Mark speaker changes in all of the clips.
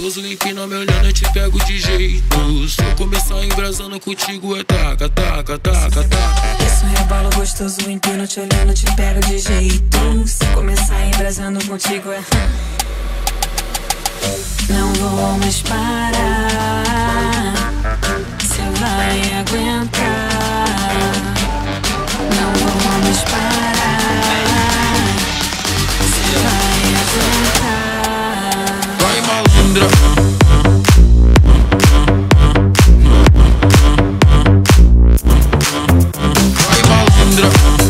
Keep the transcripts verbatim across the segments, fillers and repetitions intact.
Speaker 1: gostoso, empina me olhando, eu te pego de jeito. Se eu começar embrasando contigo é taca, taca, taca, taca.
Speaker 2: Isso rebalo gostoso, empino te olhando, te pego de jeito. Se eu começar embrasando contigo é... Não vou mais parar, cê vai aguentar. Não vou mais parar, cê vai aguentar.
Speaker 1: Vai, malandra. Vai, malandra.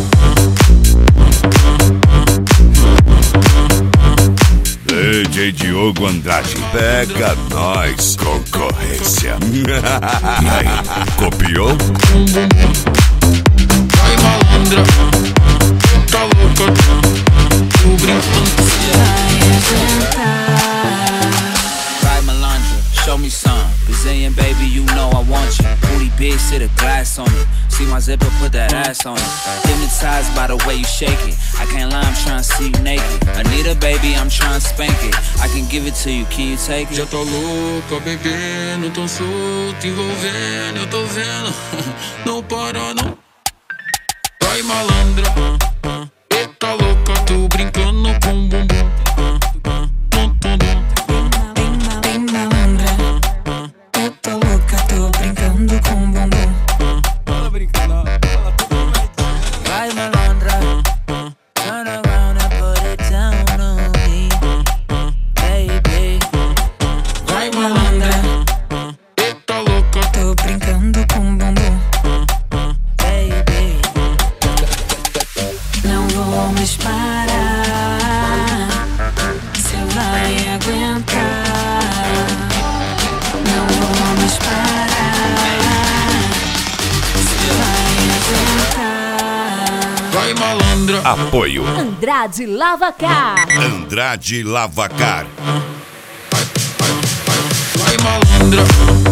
Speaker 3: D J Diogo Andrade, pega nós, concorrência. E aí, copiou?
Speaker 1: Vai, malandra. Tá louca, tô brincando.
Speaker 4: Vai, malandra, show me some. Brazilian baby, you know I want you. Booty big, sit a glass on you. See my zipper, put that ass on it. Hypnotized by the way you shake it. I can't lie, I'm trying to see you naked. Anita, baby, I'm trying to spank it. I can give it to you, can you take it?
Speaker 1: Já tá louca, bebendo, tão solto, envolvendo, eu tô vendo. Não para, não. Vai, malandra. Eita louca, tô brincando com o bumbum.
Speaker 2: Bem malandra, eu tô louca, tô brincando com o bumbum.
Speaker 4: Vai, malandra, turn around and put it down on me, baby.
Speaker 2: Vai, malandra,
Speaker 1: Eita louca,
Speaker 2: tô brincando com o bumbum.
Speaker 4: Baby,
Speaker 2: Não vou mais parar, cê vai aguentar. Não vou mais parar, cê vai aguentar.
Speaker 1: vai, malandra.
Speaker 3: Apoio
Speaker 5: Andrade Lavacar.
Speaker 3: Andrade Lavacar.
Speaker 1: Vai, malandra.